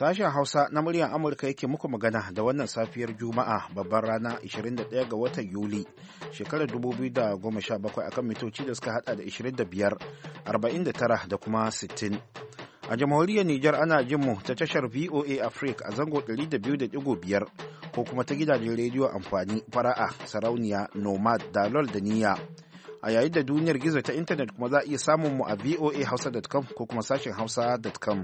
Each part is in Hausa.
Sashen Hausa na muryar Amurka yake muku magana da wannan safiyar Juma'a babbar rana 21 ga watan Yuli shekarar 2017 akan mitoci da suka hada da 25, 49 da kuma 60. A jamhuriyar Nijar ana jin mu ta tashar VOA Africa a zango 200.5 ko kuma ta gidajen rediyo amfani fara'a, sarauniya, nomad, dalol da niyya. A yayin da duniyar gizo ta intanet kuma za a iya samun mu a voahausa.com ko kuma sashen hausa.com.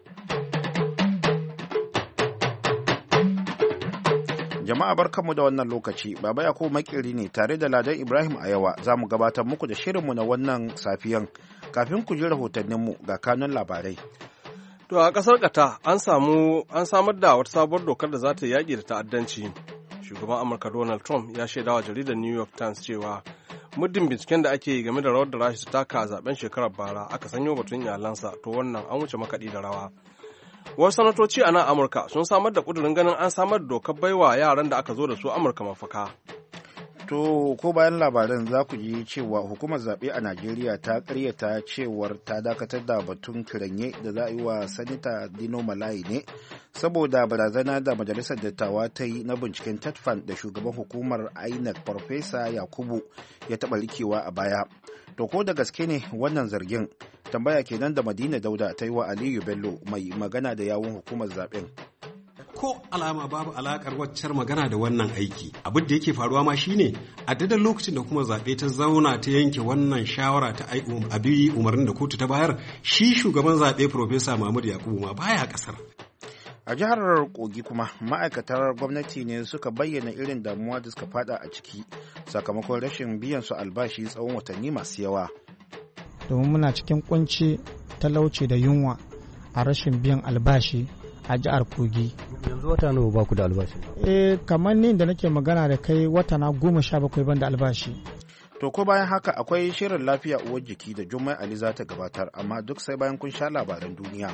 Jama'a barkanmu da wannan lokaci, Baba Yakubu Makiri ne tare da Ladan Ibrahim Ayawa za mu gabatar muku da shirinmu na wannan safiyan. Kafin ku ji rahotanninmu ga kanun labarai. To a ƙasar Qatar an samar da wata sabuwar dokar da za ta yaƙi da ta'addanci. Shugaban Amurka Donald Trump ya shaidawa jaridar New York Times cewa muddin binciken da ake yi game da rawar da Rasha ta taka a zaben shekarar bara aka sanyo batun iyalansa to wannan an wuce makaɗi da rawa. Wasu sanatoci a nan Amurka sun samar da ƙudurin ganin an samar da dokar baiwa yaran da aka zo da su Amurka mafaka. To, ko bayan labaran za ku ji cewa hukumar zaɓe a Najeriya ta ƙaryata cewar ta dakatar da batun kiranye da za a yi wa Sanita Dino Malayi ne saboda barazana da Majalisar Dattawa ta yi na binciken Tetfan da shugaban hukumar INEC Farfesa Yakubu ya taɓa rikewa a baya. To, ko da gaske ne wannan zargin? Tambaya kenan da Madina Dauda ta yi wa Aliyu Bello mai magana da yawun hukumar zaɓen. Ko alama babu alakar waccar magana da wannan aiki. Abin da yake faruwa ma shine a daidai lokacin da kuma zaɓe ta zauna ta yanke wannan shawara ta abi umarnin da kotu ta bayar, shi shugaban zaɓe Profesa Mahmud Yakubu ma baya ƙasar. A jihar Kogi kuma ma'aikatar gwamnati ne suka bayyana irin damuwa da suka fada a ciki sakamakon rashin biyan su albashi tsawon watanni masu yawa. Domin muna cikin kunci, talauci da yunwa a rashin biyan albashi a jihar Kogi. Yanzu wata nawa ba ku da albashi? Kamar ni da nake magana da kai wata na 17 ban da albashi. To ko bayan haka akwai shirin lafiya uwar jiki da Jummai Ali za ta gabatar, amma duk sai bayan kun sha labaran duniya.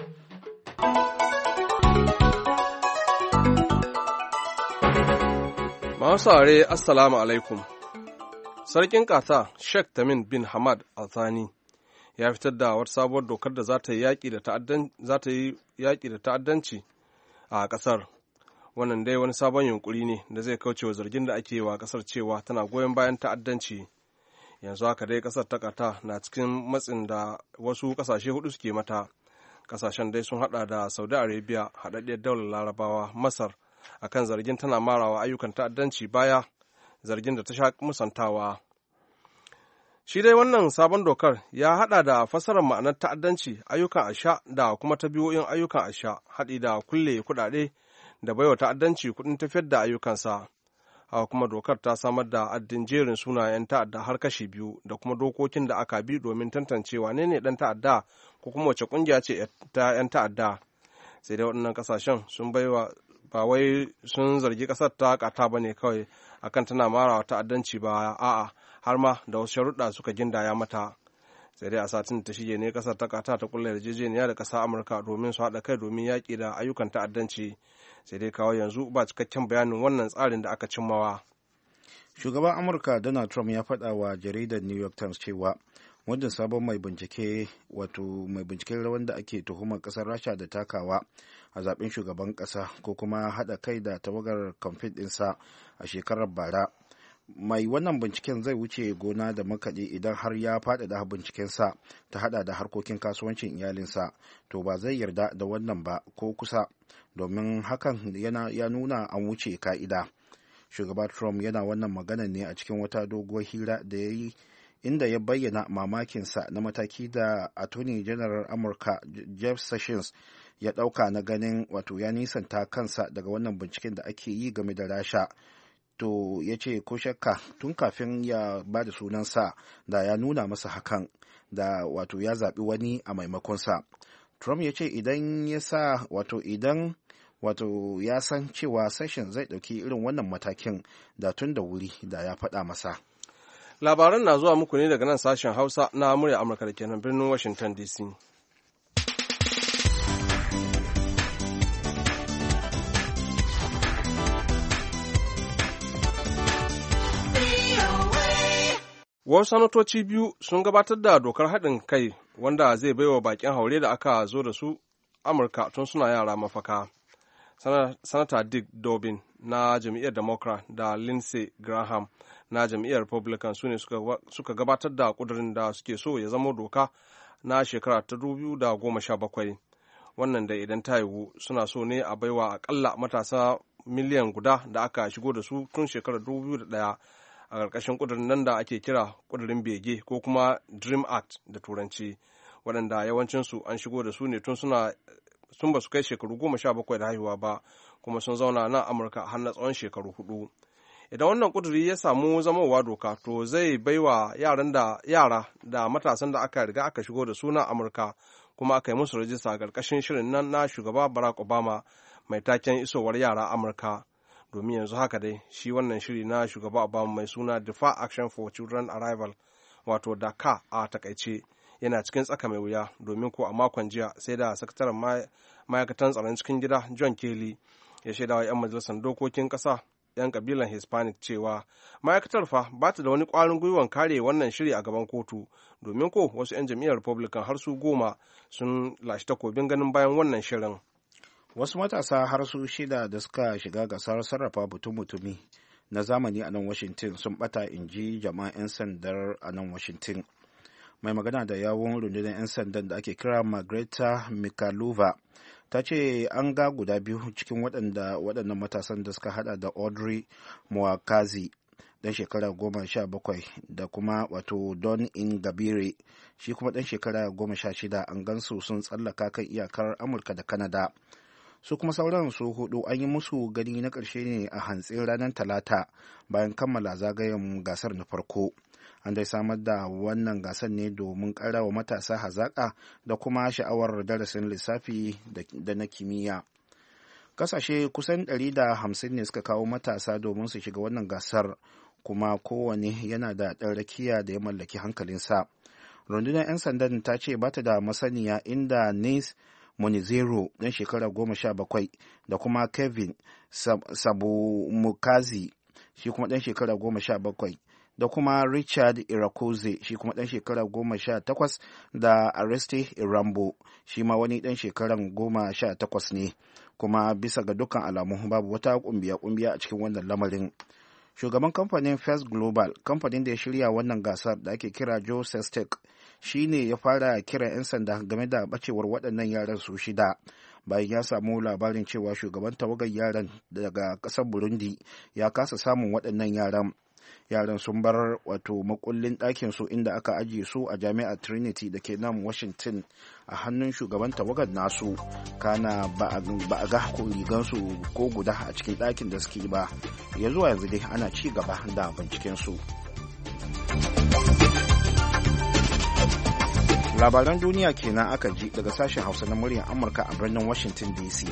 Masu saurare Assalamu alaikum. Sarkin Qatar Sheikh Tamim bin Hamad Al Thani ya fitar da wata sabuwar dokar da za ta yi yaƙi da ta'addanci a ƙasar. Wannan dai wani sabon yunkuri ne da zai kauce wa zargin da ake yi wa ƙasar cewa tana goyon bayan ta'addanci. Yanzu haka dai ƙasar ta Qatar na cikin matsin da wasu ƙasashe hudu suke mata. Ƙasashen dai sun haɗa da Saudi Arabia, haɗaɗɗiyar daular Larabawa, Masar, akan zargin tana marawa ayyukan ta'addanci baya, zargin da ta sha musantawa. Shi dai wannan sabon dokar ya haɗa da fassarar ma'anar ta'addanci, ayyukan asha da kuma tabi'o'in ayyukan asha, haɗi da kulle kuɗaɗe da baiwa ta'addanci kuɗin tafiyar da ayyukansa. Haka kuma dokar ta samar da addin jerin sunayen ta'adda har kashi biyu da kuma dokokin da aka bi domin tantance wane ne ɗan ta'adda ko kuma wace ƙungiya ce ta 'yan ta'adda. Sai dai waɗannan ƙasashen sun baiwa ba wai sun zargi ƙasar ta Qatar ba ne kawai akan tana marawa ta'addanci ba, a'a har ma da wasu sharuɗa suka gindaya mata. Sai dai a satin da ta shige ne ƙasar ta Qatar ta kulle yarjejeniya da ƙasar Amurka domin su haɗa kai domin yaƙi da ayyukan ta'addanci. Sai dai kawo yanzu ba cikakken bayanin wannan tsarin da aka cimmawa. Shugaban Amurka Donald Trump ya faɗa wa jaridar New York Times cewa muddin sabon mai binciken rawan da ake tuhumar ƙasar Rasha da takawa a zaben shugaban ƙasa ko kuma haɗa kai da tawagar kamfen ɗinsa a shekarar bara, mai wannan binciken zai wuce gona da makaɗi idan har ya faɗaɗa bincikensa ta haɗa da harkokin kasuwancin iyalinsa, to ba zai yarda da wannan ba ko kusa, domin hakan ya nuna an wuce ka'ida. Shugaba Trump yana wannan magana ne a cikin wata doguwar hira da ya yi inda ya bayyana mamakinsa na mataki da Attorney General Amurka Jeff Sessions ya ɗauka na ganin wato ya nisanta kansa daga wannan binciken da ake yi game da Rasha. To ya ce ko shakka tun kafin ya ba da sunansa da ya nuna masa hakan da wato ya zaɓi wani a maimakonsa. Trump ya ce idan ya san cewa Sessions zai ɗauki irin wannan matakin da tun da wuri da ya faɗa masa. Labaran na zuwa muku ne daga nan sashen Hausa na murya Amurka da kenan birnin Washington DC. Wasu sanatoci biyu sun gabatar da dokar haɗin kai wanda zai baiwa bakin haure da aka zo da su amurka tun suna yara mafaka. Sanata Dick Durbin na jam'iyyar Democrat da Lindsey Graham na jam'iyyar Republican su ne suka gabatar da kudurin da suke so ya zama doka na shekara ta 2017. Wannan da idan ta yiwu suna so ne a baiwa akalla matasa miliyan guda da aka shigo da su tun shekarar 2001 a ƙarƙashin kudurin nan da ake kira kudurin bege ko kuma Dream Act da turanci, waɗanda yawancinsu an shigo da su ne tun ba su kai shekaru 17 da haihuwa ba, kuma sun zauna nan Amurka har na tsawon shekaru 4. Idan wannan kuduri ya samu zamowa doka, to zai baiwa yara da matasan da aka riga aka shigo da su na Amurka kuma aka yi musu rajista a ƙarƙashin shirin nan na shugaba Barack Obama mai taken isowar yara Amurka. Domin yanzu haka dai shi wannan shiri na shugaba Obama mai suna Deferred Action for Children Arrival, wato DACA a takaice, yana cikin tsaka mai wuya, domin ko a makon jiya sai da sakataren ma'aikatan tsaron cikin gida John Kelly ya shaidawa 'yan majalisar dokokin ƙasa 'yan kabilan Hispanic cewa ma'aikatar fa ba ta da wani ƙwarin gwiwan kare wannan shiri a gaban kotu, domin ko wasu 'yan jam'iyyar Republican har su 10 sun lashe takobin ganin bayan wannan shirin. Wasu matasa har su 6 da suka shiga gasar sarrafa mutumi na zamani a nan Washington sun bata, inji jama'an 'yan sandar a nan Washington. Mai magana da yawun rundunar 'yan sandan da ake kira Margareta Mikaluva ta ce an ga guda biyu cikin waɗannan matasan da suka hada da Audrey Mwakazi dan shekara 17 da kuma wato Don Ingabire shi kuma dan shekara 16. An gansu sun tsallaka kan iyakar Amurka da Canada. Su kuma sauran su 4 an yi musu gani na ƙarshe ne a hantsin ranar Talata bayan kammala zagayen gasar na farko. An dai samar da wannan gasar ne domin ƙarawa matasa hazaƙa da kuma sha'awar darasin lissafi da na kimiyya. Kasashe kusan 150 ne suka kawo matasa domin su shiga wannan gasar, kuma kowane yana da ɗan rakiya da ya mallaki hankalinsa. Rundunar 'yan sandan ta ce ba ta da masaniya inda Nils Monizero ɗan shekara 17 da kuma Kevin Sabumukazi shi kuma ɗan shekara 17 da kuma Richard Irakoze shi kuma ɗan shekara 18 da Areste Irambo shi ma wani ɗan shekaran 18 ne, kuma bisa ga dukkan alamu babu wata kumbiya a cikin wannan lamarin. Shugaban kamfanin First Global, kamfanin da ya shirya wannan gasar da ake kira Joe Sestek, shi ne ya fara kiran 'yan sanda game da bacewar waɗannan yaran su 6 bayan ya samu labarin cewa shugaban tawagar yaran daga ƙasar Burundi ya kasa samun waɗannan yaran sun bar wato makullin ɗakin su inda aka ajiye su a jami'ar Trinity da ke nan Washington a hannun shugaban tawagar nasu, kana ba a ga rigansu ko guda a cikin ɗakin da suke ba. Ya zuwa yanzu dai ana ci gaba da binciken su. Labaran duniya kenan aka ji daga sashen Hausa na muryar Amurka a birnin Washington DC.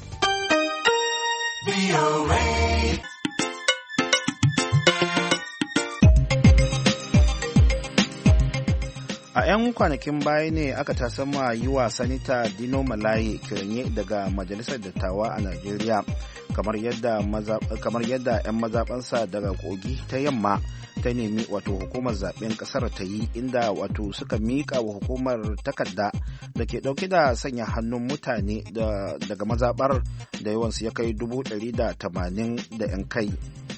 A 'yan kwanakin baya ne aka tasama yi wa Sanita Dino Melaye kiranye daga Majalisar Dattawa a Najeriya, kamar yadda 'yan mazaɓansa daga Kogi ta yamma ta nemi wato hukumar zaben kasar ta yi, inda wato suka miƙa wa hukumar takarda da ke ɗauke da sanya hannun mutane daga mazaɓar da yawansu ya kai 180 da 'yan kai.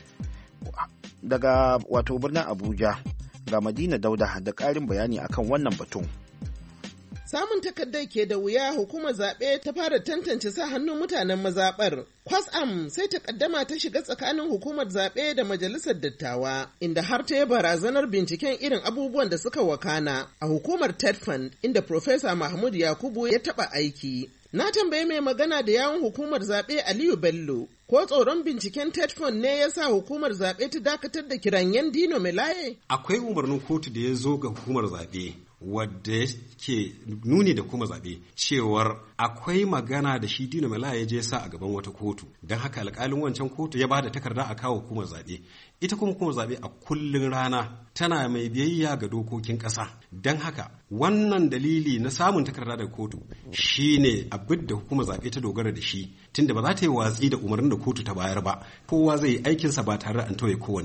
Daga wato birnin Abuja ga Madina Dauda da ƙarin bayani akan wannan batun. Samun takardar ke da wuya, hukumar zaɓe ta fara tantance sa hannun mutanen mazaɓar. Kwasam sai takaddama ta shiga tsakanin hukumar zaɓe da majalisar dattawa, inda har ta yi barazanar binciken irin abubuwan da suka wakana a hukumar TEDFund, inda Profesa Mahmud Yakubu ya taɓa aiki. Na tambayi mai magana da yawun hukumar zaɓe Aliyu Bello, ko tsoron binciken TEDFund ne ya sa hukumar zaɓe ta dakatar da kiranyen Dino Melaye? Akwai umarnin kotu da ya zo ga hukumar zaɓe wadda yake nuni da kuma zaɓe cewar akwai magana da shi Dino Melaye ya je sa a gaban wata kotu, don haka alƙalin wancan kotu ya ba da takarda a kawo hukumar zaɓe. Ita kuma hukumar zaɓe a kullun rana tana mai biyayya ga dokokin ƙasa, don haka wannan dalili na samun takarda daga kotu shine abin da hukumar zaɓe ta dogara da shi, tunda ba za ta yi watsi da umarnin da kotu ta bayar ba, kowa zai yi aikinsa ba tare da an tauye kowanne ba.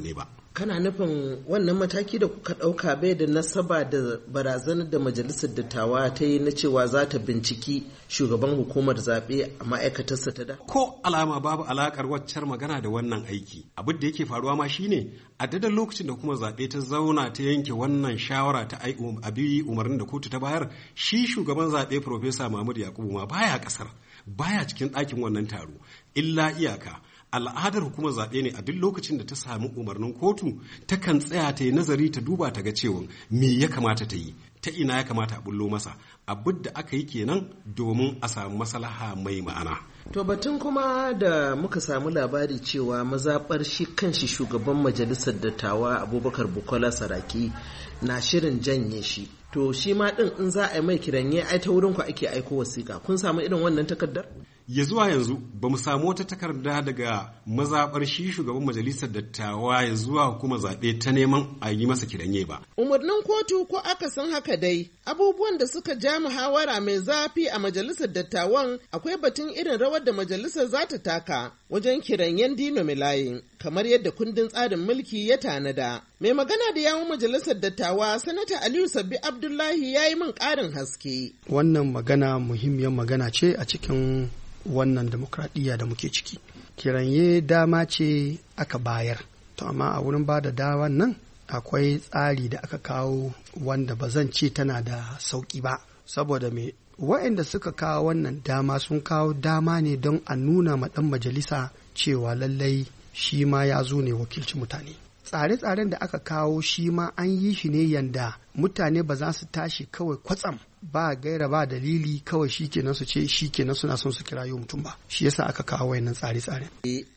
Kana nufin wannan mataki da kuka ɗauka bai da nasaba da barazanar da majalisar dattawa ta yi na cewa za ta binciki shugaban hukumar zaɓe a ma'aikatarsa ta da? Ko alama babu alakar waccar magana da wannan aiki. Abin da yake faruwa ma shine a daidai lokacin da hukumar zaɓe ta zauna ta yanke wannan shawara ta abi umarnin da kotu ta bayar, shi shugaban zaɓe Profesa Mahmud Yakubu ma baya ƙasar, baya cikin ɗakin wannan taro, illa iyaka. Al'adar hukumar zaɓe ne a duk lokacin da ta samu umarnin kotu takan tsaya ta yi nazari ta duba ta ga cewa me ya kamata ta yi, ta ina ya kamata a bullo masa, abin da aka yi kenan domin a samu maslaha mai ma'ana. To batun kuma da muka samu labari cewa mazaɓar shi kanshi shugaban majalisar dattawa Abubakar Bukola Saraki na shirin janye shi. To shi ma ɗin in za a yi mai kiranye ai ta wurin ku ake aiko wasiƙa. Kun samu irin wannan takardar? Ya zuwa yanzu ba mu samu wata takarda daga mazaɓar shi shugaban majalisar dattawa ya zuwa hukumar zaɓe ta neman a yi masa kiranye ba. Umarnin kotu ko akasin haka dai, abubuwan da suka ja muhawara mai zafi a majalisar dattawan akwai batun irin rawar da majalisar za ta taka wajen kiranyen Dino Melaye, kamar yadda kundin tsarin mulki ya tanada. Mai magana da yawun majalisar dattawa, Sanata Aliyu Sabbi Abdullahi ya yi min ƙarin haske. Wannan magana muhimmiyar magana ce a cikin wannan demokradiyya da muke ciki. Kiranye dama ce aka bayar, to amma a wurin ba da dawan nan akwai tsari da aka kawo wanda ba zan ce tana da sauƙi ba, saboda me waɗanda suka kawo wannan dama sun kawo dama ne don a nuna ma ɗan majalisa cewa lallai shi ma ya zo ne wakilci mutane. Tsare-tsaren da aka kawo shi ma an yi shi ne yanda mutane ba za su tashi kawai kwatsam ba gaira ba dalili kawai shikenan su ce shikenan suna son su kirayo mutum ba, shi yasa aka kawo wayannan tsare-tsaren.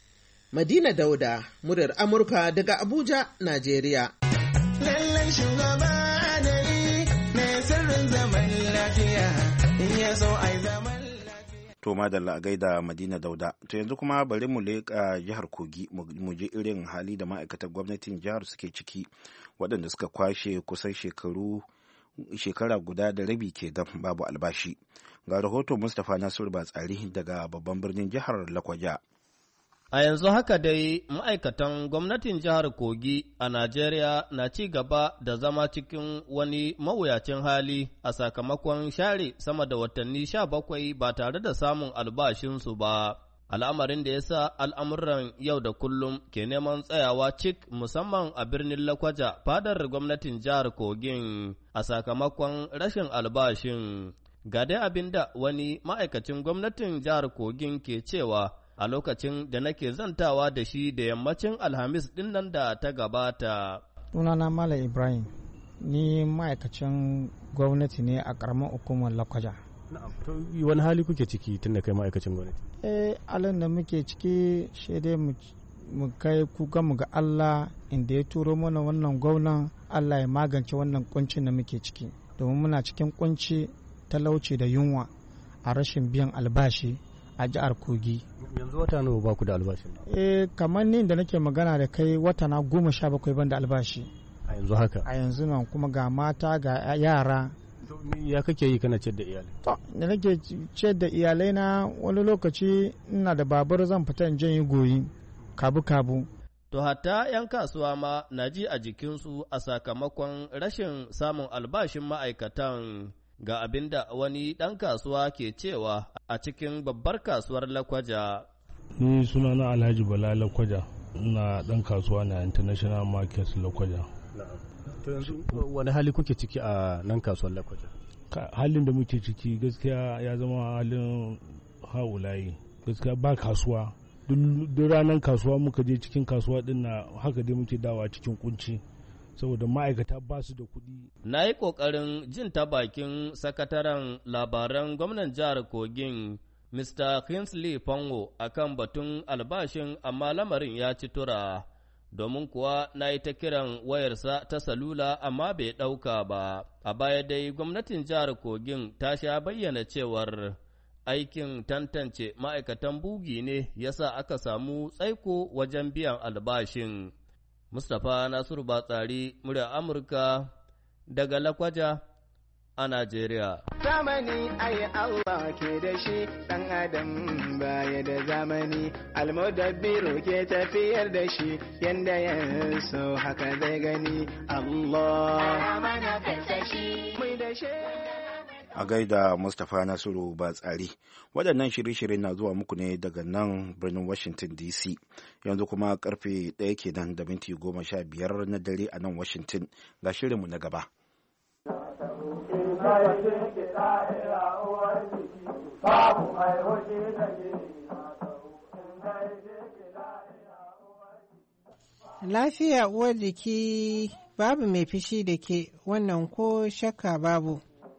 Madina Dauda, muryar Amurka daga Abuja, Najeriya. Lallan shugaba adali mai sirrin zaman lafiya, in ya so ai zaman lafiya. To madalla a gaida Madina Dauda. To yanzu kuma bari mu leƙa jihar Kogi mu ji irin hali da ma'aikatan gwamnatin jihar suke ciki, waɗanda suka kwashe kusan shekara guda da rabi ke da babu albashi. Ga rahoton Mustapha Nasiru Batsari daga babban birnin jihar Lakwaja. A yanzu haka dai ma'aikatan gwamnatin jihar Kogi a Najeriya na ci gaba da zama cikin wani mawuyacin hali a sakamakon share sama da watanni 17 ba tare da samun albashinsu ba. Al'amarin da ya sa al'amuran yau da kullum ke neman tsayawa cik musamman a birnin Lakwaja fadar gwamnatin jihar Kogin a sakamakon rashin albashin. Ga dai abin da wani ma'aikacin gwamnatin jihar Kogin ke cewa a lokacin da nake zantawa da shi da yammacin Alhamis ɗin nan da ta gabata. Sunana Malam Ibrahim, ni ma'aikacin gwamnati ne a ƙaramin hukumar Lakwaja. Wani hali kuke ciki tun da kai ma'aikacin gwamnati? Halin da muke ciki shi dai mu kai kuka mu ga Allah inda ya turo mana wannan gwamnan, Allah ya magance wannan kuncin da muke ciki. Domin muna cikin kunci, talauci da yunwa a rashin biyan albashi a jihar Kogi. Yanzu wata nawa ba ku da albashi? Kamar ni da nake magana da kai wata na 17 ban da albashi. A yanzu haka? A yanzu nan kuma ga mata ga yara. Ya kake yi kana ciyar da iyalai? To, da nake ciyar da iyalai na wani lokaci ina da babur zan fita in yi goyi kabu-kabu. To hatta 'yan kasuwa ma na ji a jikinsu a sakamakon rashin samun albashin ma'aikatan. Ga abin da wani ɗan kasuwa ke cewa a cikin babbar kasuwar Lakwaja. Ni sunana Alhaji Bala Lakwaja, ina ɗan kasuwa na International Market Lakwaja. To yanzu wani hali kuke ciki a nan kasuwar Lakwaja? Halin da muke ciki gaskiya ya zama halin haulayi. Gaskiya ba kasuwa. Duk ranar kasuwa muka je cikin kasuwa ɗin na haka dai muke dawa cikin kunci. Saboda ma'aikata ba su da kuɗi. Na yi ƙoƙarin jin ta bakin sakataren labaran gwamnan jihar Kogin, Mr. Kingsley Fango, a kan batun albashin, amma lamarin ya ci tura, domin kuwa na yi ta kiran wayarsa ta salula amma bai ɗauka ba. A baya dai gwamnatin jihar Kogin ta sha bayyana cewar aikin tantance ma'aikatan bugi ne yasa aka samu tsaiko wajen biyan albashin. Mustapha Nasiru Batsari, murya Amurka daga Lakwaja a Najeriya. Zamani ai Allah ke da shi, ɗan adam baya da zamani, almudabbiru ke tafiyar da shi, yanda ya so haka zai gani Allah. A gaida Mustapha Nasiru Batsari. Waɗannan shirye-shirye na zuwa muku ne daga nan birnin Washington DC. Yanzu kuma karfe 1 kenan da minti 15 na dare a nan Washington. Ga shirinmu na gaba. Lafiya uwar jiki babu mai fishi da ke, wannan ko shakka babu.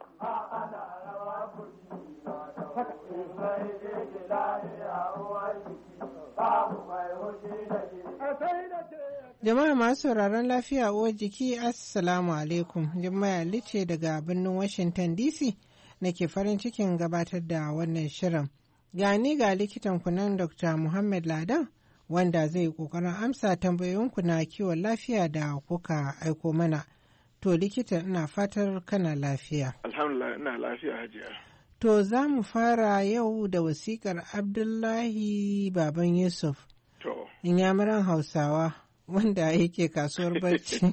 Jama'a masu sauraron lafiya uwar jiki, Assalamu alaikum. Jama'a Lice daga birnin Washington DC nake farin cikin gabatar da wannan shirin. Gani ga likitan kunan Dr. Muhammad Ladan wanda zai kokarin amsa tambayoyinku na kiwon lafiya da kuka aiko mana. To likita, ina fatar kana lafiya. Alhamdulillah, ina lafiya hajiya. To za mu fara yau da wasikar Abdullahi Baban Yusuf. To. Inyamuran Hausawa wanda yake kasuwar barci.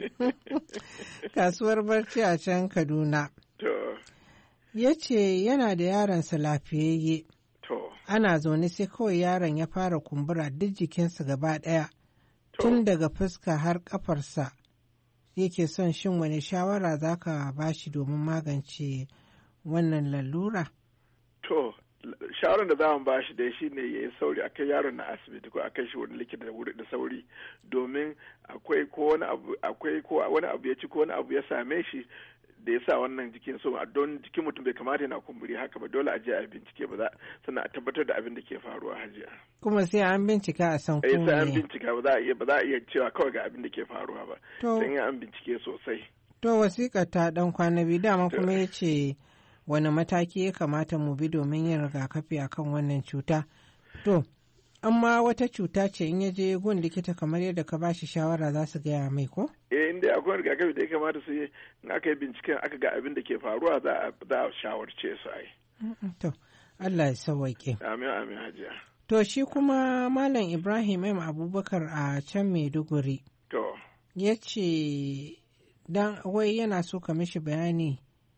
Kasuwar barci a can Kaduna. To. Ya ce yana da yaronsa lafiyayye. To. Ana zaune sai kawai yaron ya fara kumbura duk jikinsa gaba ɗaya. Tun daga fuska har ƙafarsa. Yake son shin wani shawara za ka ba shi domin magance wannan lalura? To, shawarar da za mu ba shi dai shi ne ya yi sauri akai yaron na asibiti ko akai shi wani likita da wuri da sauri, domin akwai wani abu ya ci ko wani abu ya same shi da ya sa wannan jikin so don jikin mutum bai kamata yana kumburi haka ba, dole a je a bincike ba za sannan a tabbatar da abin da ke faruwa hajiya. Kuma sai an bincika a san komai. Sai an bincika ba za a iya cewa kawai ga abin da ke faruwa ba. Sai an bincike sosai. To wasiƙar ta dan kwana biyu dama kuma ya ce wani mataki ya kamata mu bi domin yin rigakafi akan wannan cuta. To amma wata cuta ce in ya je gun likita kamar yadda ka bashi shawara za su gaya mai ko? Inda akwai rigakafi da ya kamata su yi in aka yi binciken aka ga abin da ke faruwa za a shawarce su ai. To Allah ya sauwaƙe. Amin amin hajiya. To shi kuma Malam Ibrahim M Abubakar a can Maiduguri. To. Ya ce dan wai yana so ka mishi bayani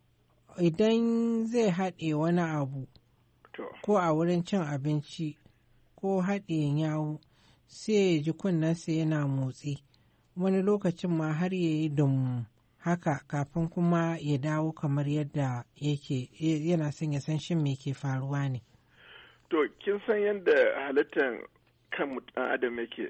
idan zai haɗe wani abu ko a wurin cin abinci ko haɗe yawo sai ya ji kunnensa yana motsi wani lokacin ma har ya yi dum haka kafin kuma ya dawo kamar yadda yake yana son ya san shin me ke faruwa ne. To kin san yadda halittar kan ɗan adam yake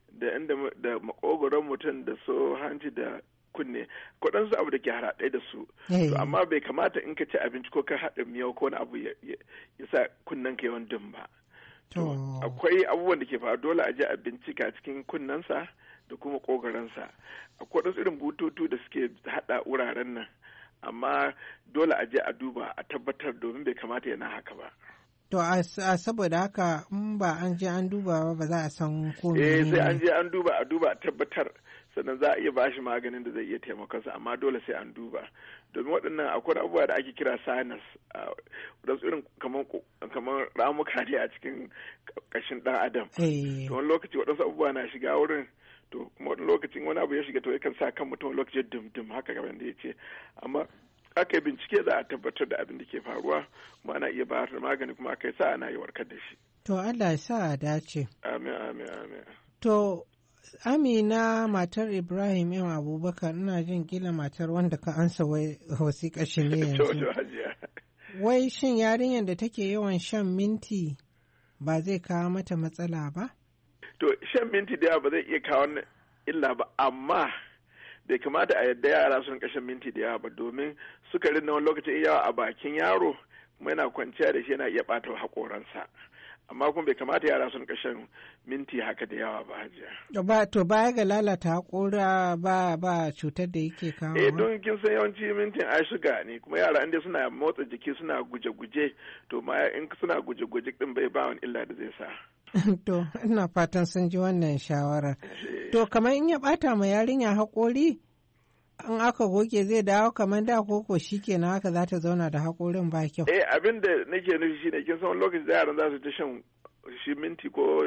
da makogoron mutum da so hanci da kunne kudansu abu da ke haraɗe da su to amma bai kamata in ka ci abinci ko ka haɗa miyau ko wani abu ya sa kunnen ka yawan dum ba. To akwai abubuwan da ke faru dole a je a bincika cikin kunnensa da kuma kogaransa. Akwai wasu irin bututu da suke haɗa wuraren nan amma dole a je a duba a tabbatar domin bai kamata yana haka ba. To a saboda haka in ba an je an duba ba za a san ko ne. Sai an je an duba a tabbatar sannan za a iya bashi maganin da zai iya taimakonsa amma dole sai an duba domin waɗannan akwai abubuwa da ake kira sinus wadansu irin kamar ramuka ne a cikin ƙashin ɗan adam. To wani lokaci waɗansu abubuwa na shiga wurin to kuma wani lokacin wani abu ya shiga to yakan sa kan mutum wani lokaci dum haka gaban da ya ce amma aka yi bincike za a tabbatar da abin da ke faruwa kuma ana iya bayar da magani kuma aka yi sa ana yi warkar da shi. To Allah ya sa a dace. Amin amin amin. To Amina matar Ibrahim yan Abubakar ina jin kila matar wanda ka ansa wasiƙa shi ne yanzu. Wai shin yarinyar da take yawan shan minti ba zai kawo mata matsala ba? To shan minti da yawa ba zai iya kawo illa ba amma bai kamata a yadda yara sun shan minti da yawa ba domin sukarin na wani lokacin yawa a bakin yaro kuma yana kwanciya da shi yana iya ɓata haƙoransa. Amma kuma bai kamata yara sun shan minti haka da yawa ba hajiya. Ba to baya ga lalata haƙora ba cutar da yake kawo. Don kin san yawanci mintin ai shuga ne kuma yara inda suna motsa jiki suna guje-guje to ma in suna guje-guje din bai ba wani illa da zai sa. To ina fatan sun ji wannan shawarar. To kamar in ya bata ma yarinya haƙori in aka goge zai dawo kamar da koko shi kenan haka za ta zauna da haƙorin ba kyau. Abin da nake nufi shi ne kin san lokaci da yaran za su ta shan shi minti ko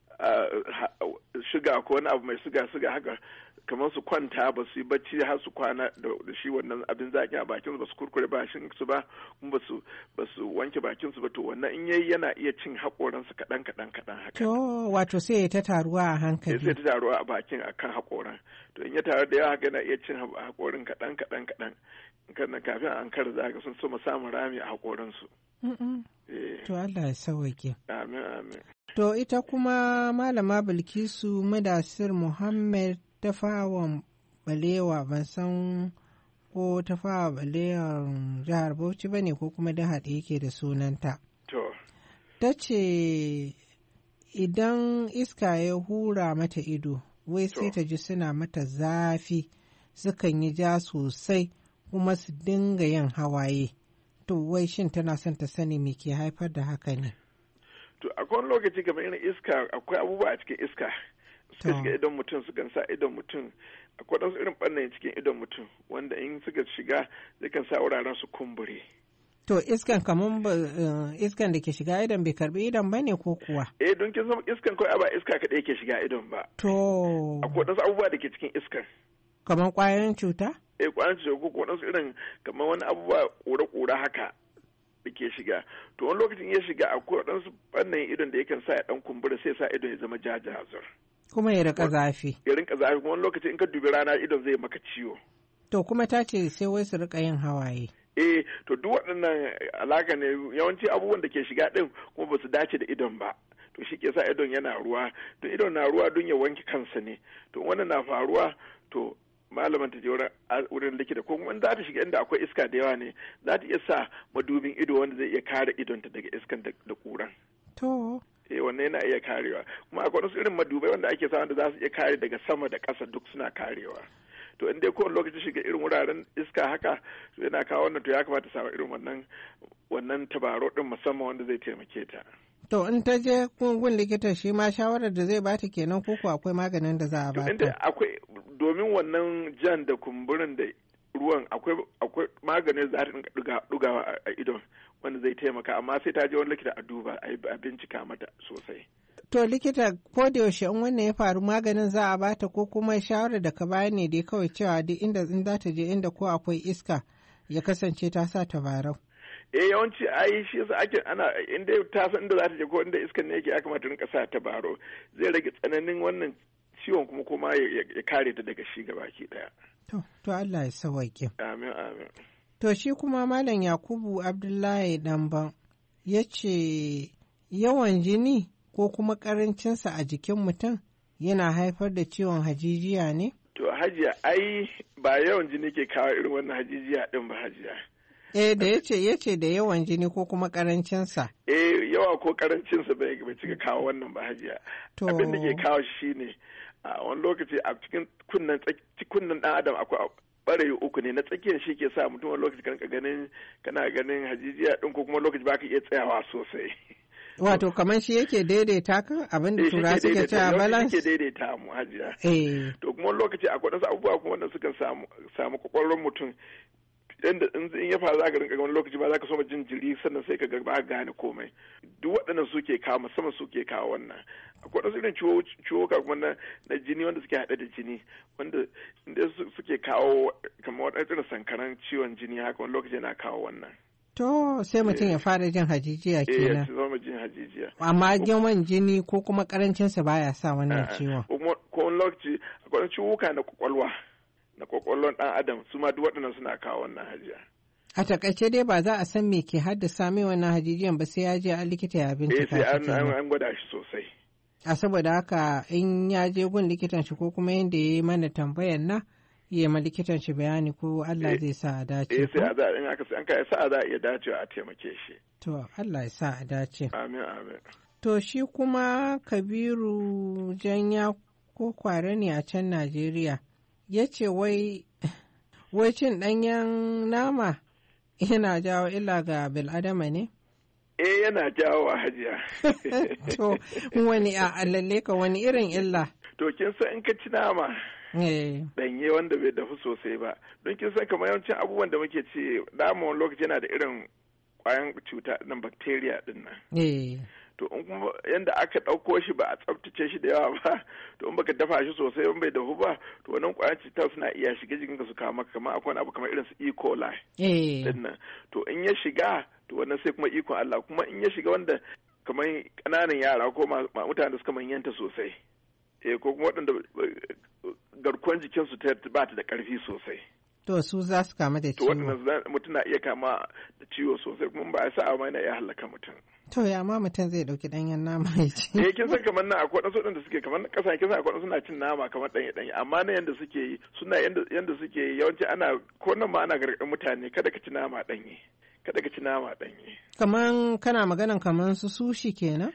shiga ko wani abu mai siga haka kamar su kwanta ba su yi bacci har su kwana da shi wannan abin zaki a bakin su ba su kurkure bashin su ba kuma ba su wanke bakin su ba to wannan in yayi yana iya cin haƙoran su kaɗan haka. To wato sai ya ta taruwa a hankali. Sai ta taruwa a bakin akan haƙoran. To in ya taru da yawa haka yana iya cin haƙorin kaɗan kan kafin an kar za ka sun so mu samu rami a haƙoran su. To Allah ya sauke. Amin. To ita kuma Malama Bilkisu Madasir Muhammad Tafawan Balewa ban san ko Tafawa Balewar jihar Bauchi ba ne ko kuma da haɗe yake da sunanta. To. Ta ce idan iska ya hura mata ido, wai sai ta ji suna mata zafi, sukan yi ja sosai kuma su dinga yin hawaye. To wai shin tana son ta sani me ke haifar da haka ne? To akwai lokaci kamar irin iska akwai abubuwa a cikin iska suka shiga idon mutum sukan sa idon mutum akwai ɗansu irin ɓannayen cikin idon mutum wanda in suka shiga zai sa wuraren su kumbure. To iskan kamar iskan da ke shiga idon bai karbi idon ba ne ko kuwa? Don kin san iskan kawai ba iska kaɗai ke shiga idon ba. To. Akwai ɗansu abubuwa da ke cikin iskan. Kamar ƙwayoyin cuta? Ƙwayoyin cuta ko ɗansu irin kamar wani abubuwa ƙura-ƙura haka. Da ke shiga to wani lokacin ya shiga akwai waɗansu ɓannayen idon da yakan sa ya ɗan kumbura sai sa idon ya zama jajazur kuma ya rika zafi kuma wani lokacin in ka dubi rana idon zai maka ciwo to kuma ta ce sai wai su rika yin hawaye to duk waɗannan alaka ne yawanci abubuwan da ke shiga ɗin kuma ba su dace da idon ba to shi ke sa idon yana ruwa to idon na ruwa don ya wanke kansa ne to wannan na faruwa to malaman ta je wurin likita ko kuma za ta shiga inda akwai iska da yawa ne za ta iya sa madubin ido wanda zai iya kare idonta daga iskan da kuran. To. Wannan yana iya karewa kuma akwai wasu irin madubai wanda ake sa wanda za su iya kare daga sama da ƙasa duk suna karewa. To in dai kowane lokaci shiga irin wuraren iska haka to yana kawo wannan to ya kamata sa irin wannan tabaro din musamman wanda zai taimake ta. To in ta je gun likita shi ma shawarar da zai bata kenan ko akwai maganin da za a bata? Inda akwai domin wannan jan da kumburin da ruwan akwai maganin za ta dugawa a idon wanda zai taimaka amma sai ta je wani likita a duba a bincika mata sosai. To likita ko da yaushe in wannan ya faru maganin za a bata ko kuma shawarar da ka bayar ne dai kawai cewa duk inda in za ta je inda ko akwai iska ya kasance ta sa tabarau. Yawanci ai shi yasa ake ana inda ta san inda za ta je ko inda iskan ne yake ya kamata rinka sa tabaro zai rage tsananin wannan ciwon kuma ya kare ta daga shi gabaki daya. To Allah ya sawaike. Amin. To shi kuma Malam Yakubu Abdullahi Damban ya ce yawan jini ko kuma karancinsa a jikin mutum yana haifar da ciwon hajijiya ne? To hajiya ai ba yawan jini ke kawo irin wannan hajijiya din ba hajiya. Da yace da yawan jini ko kuma karancinsa. Yawa ko karancinsa bai cika kawo wannan ba hajiya. Abin da ke kawo shi ne a wani lokaci a cikin kunnen ɗan adam akwai ɓarayi uku ne na tsakiyar shi ke sa mutum wani lokaci kana ganin hajijiya ɗin ko kuma lokaci ba ka iya tsayawa sosai. Wato kamar shi yake daidaita ka abin da tura suke cewa balance? Shi ke daidaita mu hajiya. To kuma wani lokaci akwai wasu abubuwa kuma wanda suka samu kwakwalwar mutum yadda in ya faru za ka rinka wani lokaci ba za ka soma jin jiri sannan sai ka ga ba gane komai duk waɗannan suke kawo musamman suke kawo wannan akwai wasu irin ciwo kuma na jini wanda suke haɗe da jini wanda inda suke kawo kamar waɗansu irin sankaran ciwon jini haka wani lokaci yana kawo wannan. To sai mutum ya fara jin hajijiya kenan. Ya zama jin hajijiya. Amma yawan jini ko kuma karancinsa baya sa wannan ciwon. Ko wani lokaci akwai ciwuka na kwakwalwa. Na kwakwallon ɗan adam su ma duk waɗannan suna kawo wannan hajiya. A takaice dai ba za a san me ke haddasa mai wannan hajijiyan ba sai ya je a likita ya bincika. Sai an gwada shi sosai. A saboda haka in ya je gun likitan shi ko kuma yadda ya yi mana tambayan na ya ma likitan shi bayani ko Allah zai sa a dace. Sai a za in aka sai an kai sa za a iya dacewa a taimake shi. To Allah ya sa a dace. Amin. To shi kuma Kabiru Janya ko Kware ne a can Najeriya. Ya ce wai cin ɗanyen nama yana jawo illa ga bil'adama ne? Yana jawo hajiya. To wani a lalle ka wani irin illa? To kin san in ka ci nama danye wanda bai dafu sosai ba. Don kin san kamar yawancin abubuwan da muke ci dama wani lokaci yana da irin kwayan cuta nan bacteria din nan. To in kuma yanda aka ɗauko shi ba a tsaftace shi da yawa ba, to in baka dafa shi sosai in bai dafu ba, to wannan kwayan cuta suna iya shiga jikinka su kama kamar akwai abu kamar irin su E. coli din nan. To in ya shiga to wannan sai kuma ikon Allah, kuma in ya shiga wanda kamar ƙananan yara ko mutane da suka manyanta sosai, ko kuma waɗanda garkuwar jikinsu ba ta da ƙarfi sosai. To su za su kama da ciwo. To waɗannan mutum na iya kama da ciwo sosai, kuma ba ya sa ma yana iya halaka mutum. To ya ma mutum zai ɗauki ɗanyen nama ya ci. Kin san kamar na akwai waɗansu waɗanda suke kamar ƙasa, kin san akwai waɗansu suna cin nama kamar ɗanye, amma na yanda suke yi suna yanda suke yi yawanci ana ko nan ma ana gargaɗin mutane kada ka ci nama ɗanye. Kada ka ci nama ɗanye. Kaman kana maganan kaman su sushi kenan?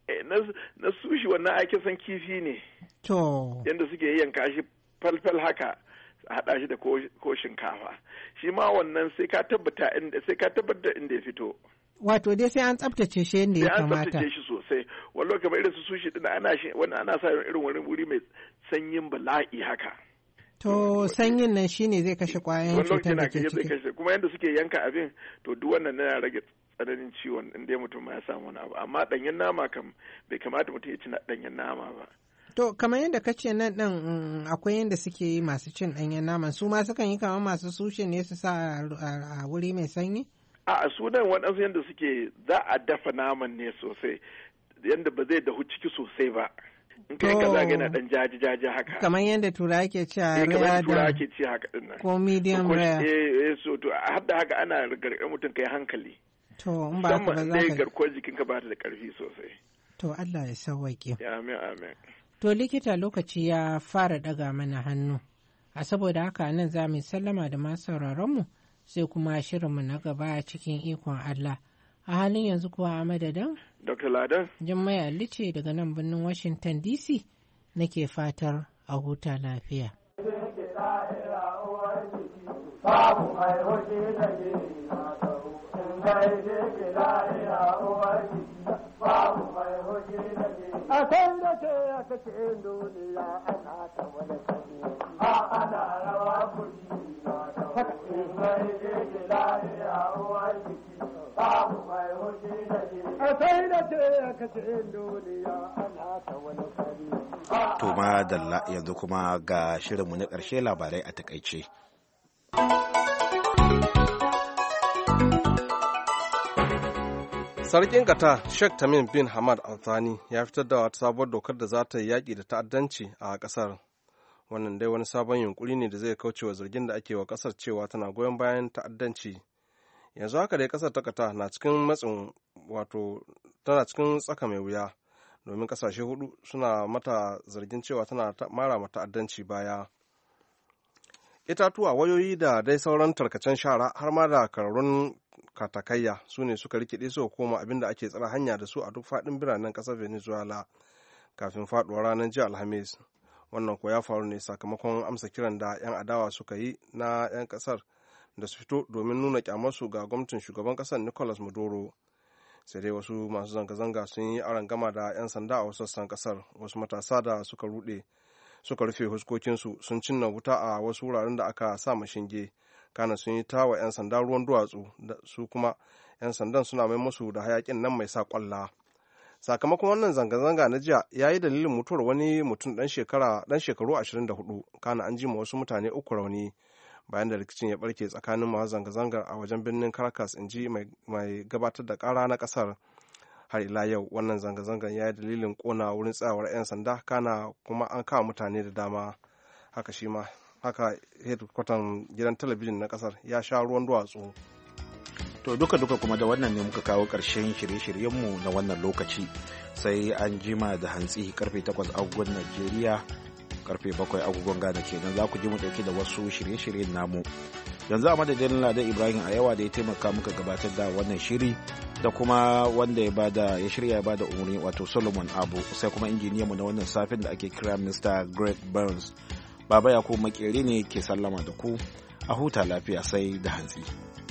Na sushi wannan aikin san kifi ne. To. Yanda suke yanka shi falfal haka, haɗa shi da ko shinkafa. Shi ma wannan sai ka tabbata inda ya fito. Wato dai sai an tsaftace shi yadda ya kamata. Sai an tsaftace shi sosai. Wallo kamar irin su sushi din ana sa irin wani wuri mai sanyin bala'i haka. To sanyin nan shine zai kashe kwayoyin cutar da ke ciki. Kuma yadda suke yanka abin, to duk wannan yana rage tsananin ciwon in dai mutum ya samu wani abu. Amma ɗanyen nama kam bai kamata mutum ya ci ɗanyen nama ba. To kamar yadda ka ce nan ɗin akwai yadda suke yi masu cin ɗanyen naman, su ma sukan yi kamar masu sushi ne su sa a wuri mai sanyi? A sunan waɗansu yadda suke za a dafa naman ne sosai, yadda ba zai dahu ciki sosai ba. In kai ka zaga yana ɗan jaji haka. Kamar yadda tura ke ci a raya da ke ci haka ɗin nan. Ko medium rare. So to har da haka ana gargaɗin mutum kai hankali. To in ba ka ba za ka. Garkuwar jikinka ba ta da ƙarfi sosai. To Allah ya sauwaƙe. Amin. To likita lokaci ya fara ɗaga mana hannu. A saboda haka nan za mu sallama da masu sauraronmu sai kuma shirinmu na gaba cikin ikon Allah. A halin yanzu kuwa a madadin? Dr. Ladan. Jummai Ali ce daga nan birnin Washington DC nake fatar a huta lafiya. A san da ke a cikin duniya ana ta wani sani, ana rawa kuri na da wani mai jiki lahiya uwar jiki, babu mai hoji da ke. A san da ke a cikin duniya ana ta wani sani. To ma dalla yanzu kuma ga shirinmu na ƙarshe labarai a takaice. Sarkin Qatar Sheikh Tamim bin Hamad Al Thani ya fitar da wata sabuwar dokar da za ta yi yaƙi da ta'addanci a ƙasar. Wannan dai wani sabon yunkuri ne da zai kauce wa zargin da ake wa ƙasar cewa tana goyon bayan ta'addanci. Yanzu haka dai ƙasar ta Qatar na cikin tana cikin tsaka mai wuya domin ƙasashe hudu suna mata zargin cewa tana mara mata ta'addanci baya. Itatuwa, wayoyi da dai sauran tarkacen shara har ma da kararrun katakayya su ne suka rikide su koma abin da ake tsara hanya da su a duk faɗin biranen ƙasar Venezuela kafin faɗuwar ranar jiya Alhamis. Wannan ko ya faru ne sakamakon amsa kiran da 'yan adawa suka yi na 'yan ƙasar da su fito domin nuna kyamarsu ga gwamnatin shugaban ƙasar Nicolas Maduro. Sai dai wasu masu zanga-zanga sun yi arangama da 'yan sanda a wasu sassan ƙasar, wasu matasa da suka rufe huskokinsu sun cinna wuta a wasu wuraren da aka sa mashinge. Kana sun yi tawa 'yan sanda ruwan duwatsu su kuma 'yan sandan suna mai musu da hayakin nan mai sa kwalla. Sakamakon wannan zanga-zanga na jiya ya yi dalilin mutuwar wani mutum dan shekaru 24, kana an ji ma wasu mutane 3 rauni bayan da rikicin ya barke tsakanin masu zanga-zangar a wajen birnin Caracas, in ji mai gabatar da kara na kasar. Har ila yau wannan zanga-zangar ya yi dalilin kona wurin tsayawar 'yan sanda, kana kuma an kawo mutane da dama. Haka hedkwatan gidan talabijin na kasar ya sha ruwan duwatsu. To duka kuma da wannan ne muka kawo ƙarshen shirye-shiryenmu na wannan lokaci, sai an jima da hantsi karfe 8 agogon Najeriya, karfe 7 agogon Ghana kenan za ku ji mu dauke da wasu shirye-shiryen namu. Yanzu a madadin Ladan Ibrahim a yawa da ya taimaka muka gabatar da wannan shiri, da kuma wanda ya shirya ya bada umarni wato Solomon Abu, sai kuma injiniyanmu na wannan safin da ake kira Mr. Greg Burns. Baba Yakubu Makeri ne ke sallama da ku, a huta lafiya sai da hantsi.